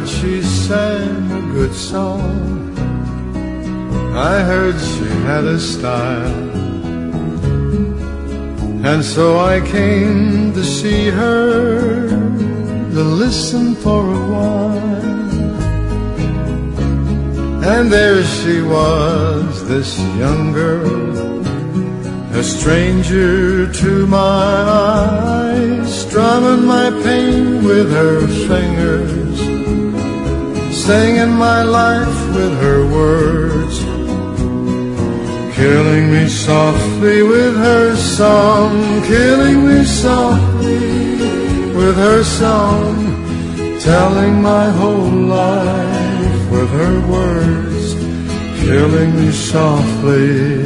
she sang a good song. I heard she had a style, and so I came to see her, to listen for a while. And there she was, this young girl, a stranger to my eyes, strumming my pain with her fingers, singing my life with her words, killing me softly with her song, killing me softly with her song, telling my whole life with her words, killing me softly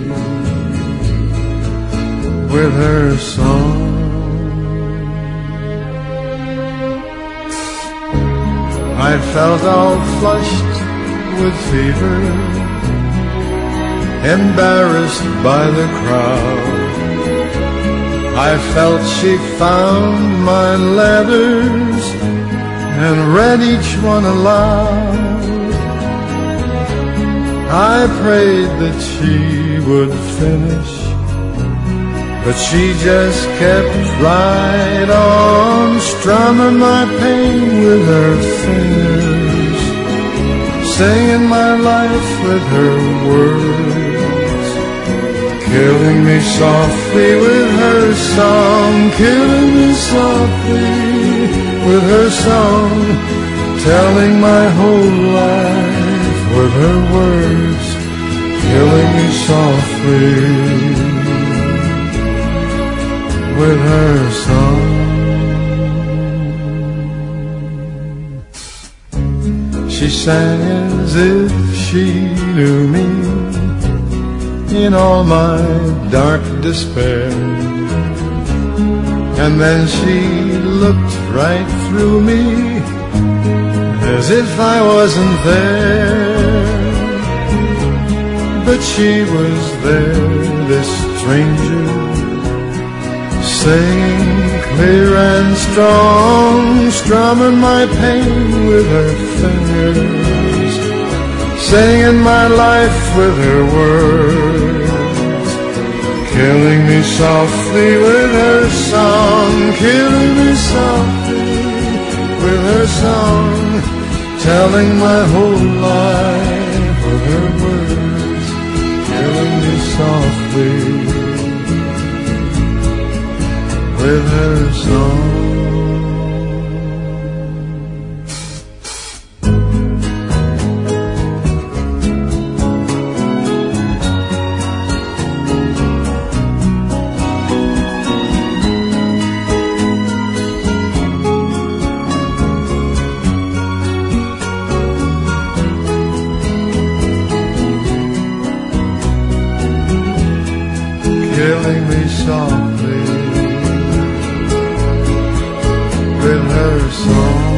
with her song. I felt all flushed with fever, embarrassed by the crowd. I felt she found my letters and read each one aloud. I prayed that she would finish, but she just kept right on, strumming my pain with her fingers, singing my life with her words, killing me softly with her song, killing me softly with her song, telling my whole life with her words, killing me softly with her song. She sang as if she knew me in all my dark despair, and then she looked right through me as if I wasn't there. But she was there, this stranger, singing clear and strong, strumming my pain with her fingers, singing my life with her words, killing me softly with her song, killing me softly with her song, telling my whole life with her words, killing me softly with her song. Killing me softly with her song.